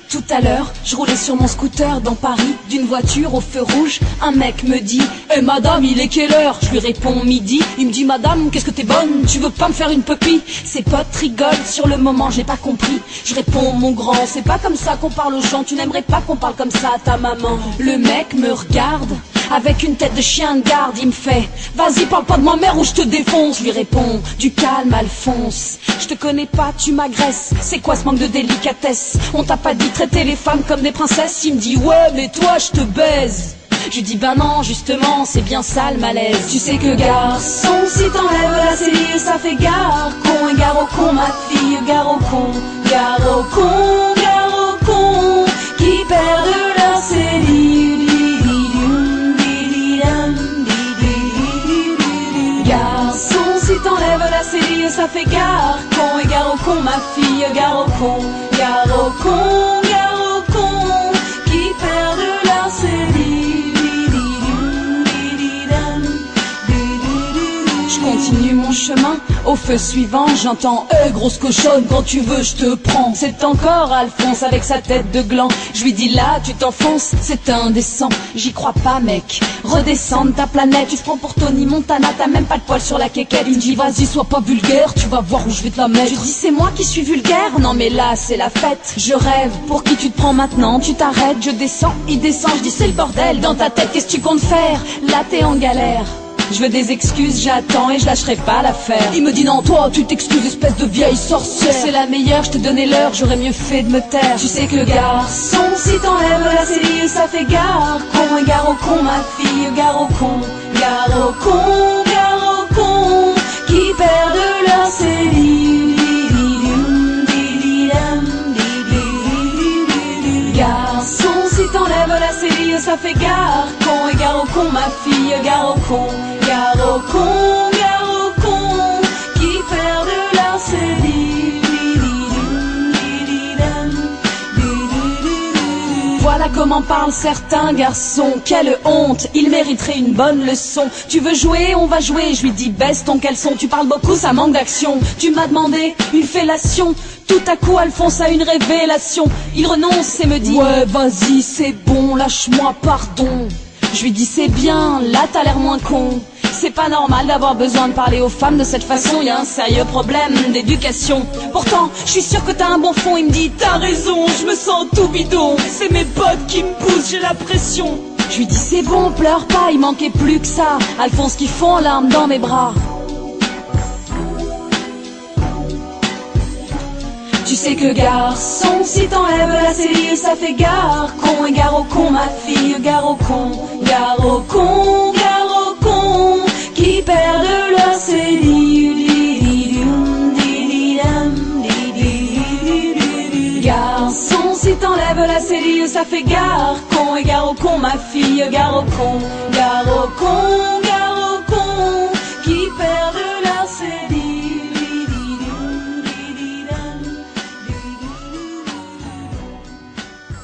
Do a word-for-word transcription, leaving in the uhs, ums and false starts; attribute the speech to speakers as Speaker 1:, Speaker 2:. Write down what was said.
Speaker 1: Tout à l'heure, je roulais sur mon scooter dans Paris, d'une voiture au feu rouge. Un mec me dit « Eh madame, il est quelle heure ?» Je lui réponds midi. Il me dit « Madame, qu'est-ce que t'es bonne? Tu veux pas me faire une pupille ?» Ses potes rigolent, sur le moment j'ai pas compris. Je réponds « Mon grand, c'est pas comme ça qu'on parle aux gens. Tu n'aimerais pas qu'on parle comme ça à ta maman ?» Le mec me regarde avec une tête de chien de garde, il me fait « Vas-y, parle pas de ma mère ou je te défonce !» Je lui réponds « Du calme, Alphonse. Je te connais pas, tu m'agresses. C'est quoi ce manque de délicatesse? On t'a pas dit traiter les femmes comme des princesses ?» Il me dit « Ouais, mais toi, je te baise. » Je lui dis « Ben non, justement, c'est bien ça le malaise. Tu sais que garçon, si t'enlèves la cellule, ça fait gare. Con et gare au con, ma fille, gare au con. Gare au con, gare au con, qui perdent leur cellule. Si t'enlèves la cellule, ça fait gare. Con et gare au con, ma fille, gare au con. Gare au con, gare au con, qui perdent leur cellule. Je continue mon chemin, au feu suivant, j'entends « Eh grosse cochonne, quand tu veux je te prends !» C'est encore Alphonse avec sa tête de gland. Je lui dis là, tu t'enfonces, c'est indécent. J'y crois pas mec, redescends de ta planète. Tu te prends pour Tony Montana, t'as même pas de poil sur la quéquette. Il me dit vas-y sois pas vulgaire, tu vas voir où je vais te la mettre. Je dis c'est moi qui suis vulgaire, non mais là c'est la fête. Je rêve, pour qui tu te prends maintenant? Tu t'arrêtes, je descends, il descend. Je dis c'est le bordel dans ta tête, qu'est-ce que tu comptes faire? Là t'es en galère. Je veux des excuses, j'attends et je lâcherai pas l'affaire. Il me dit non toi tu t'excuses espèce de vieille sorcière. C'est la meilleure, je te donnais l'heure, j'aurais mieux fait de me taire. Tu sais que garçon, si t'enlèves la cellule, ça fait gare. Con et gare au con, ma fille, gare au con. Gare au con, gare au con, qui perdent leur cellule. Garçon, si t'enlèves la cellule, ça fait gare. Con et gare au con, ma fille, gare au con. Gare au con, gare au con, qui perdent leur cellule. Voilà comment parlent certains garçons. Quelle honte, ils mériteraient une bonne leçon. Tu veux jouer, on va jouer. Je lui dis baisse ton caleçon. Tu parles beaucoup, ça manque d'action. Tu m'as demandé une fellation. Tout à coup Alphonse a une révélation. Il renonce et me dit ouais vas-y c'est bon, lâche-moi pardon. Je lui dis c'est bien, là t'as l'air moins con. C'est pas normal d'avoir besoin de parler aux femmes de cette façon. Y a un sérieux problème d'éducation. Pourtant, je suis sûr que t'as un bon fond. Il me dit t'as raison, je me sens tout bidon. C'est mes potes qui me poussent, j'ai la pression. Je lui dis c'est bon, pleure pas, il manquait plus que ça. Alphonse qui fond en larmes dans mes bras. Tu sais que garçon, si t'enlèves la cellule, ça fait gare. Con et gare au con, ma fille, gare au con. Gare au con, gare au con, qui perdent leur cellule. Garçon, si t'enlèves la cellule, ça fait gare. Con et gare au con, ma fille, gare au con. Gare au con,